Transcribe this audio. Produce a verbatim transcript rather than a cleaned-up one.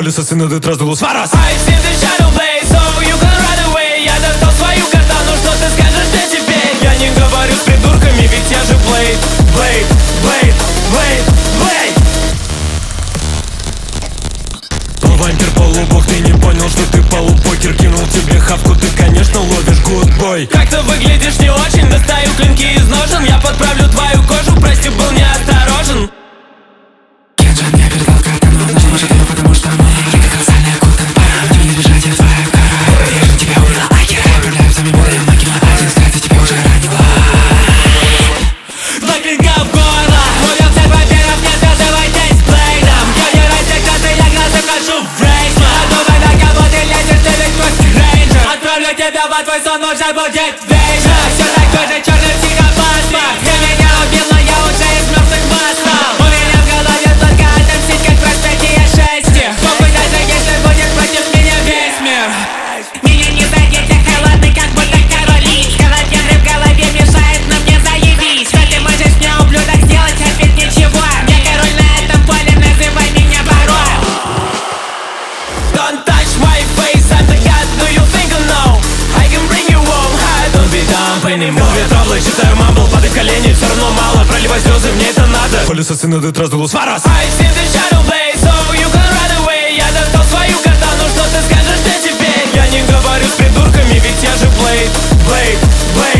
Пылесос in the trust, голос Варас. I've seen the shadow blaze, so you can run away. Я достал свою катану, что ты скажешь мне теперь? Я не говорю с придурками, ведь я же Блейд. Блейд, Блейд, Блейд, Блейд. Полувампир, полубог, ты не понял, что ты полупокер. Кинул тебе хавку, ты, конечно, ловишь гудбой. Как-то выглядишь не очень, достаю клинки из ножен. Я подправлю твою кожу, прости, был неосторожен. Кенджин, я передал катану, нужно может ее, потому что мы рыка колоссальная кутан пара. Не мне бежать, я твоя кара. Я же тебя убила, лайкер. Управляю всеми боем, магию один скрыт, и тебя уже ранила. Два клинка в горло, убил всех вампиров, не связывайтесь с Блейдом. Я не растекаться, я глазом хожу в рейсма. А то на кого ты лезешь, ты ведь просто рейнджер. Отправлю тебя во твой сон, уже будет вечер. Все такой же черный психопат. Ты меня убила, я уже из мертвых восстал. У меня в голове только отомстить, как проклятие шести. Похуй даже если будет против меня весь мир. Меня не задеть, я холодный, как будто король. Колотендры в голове мешает, но мне заебись. Что ты можешь мне, ублюдок, сделать? Опять ничего. Я король на этом поле, называй меня барон. Don't touch my face, I'm the god, do you think I know? I can bring you home, I don't be dumb anymore. Две траблы, читаю мамбл, падай в колени, все равно мало. Проливай слезы, мне это надо. Пылесос in the trust, голос Варас. I've seen the shadow blaze, so you can run away. Я достал свою катану, что ты скажешь мне теперь? Я не говорю с придурками, ведь я же Блейд, Блейд, Блейд.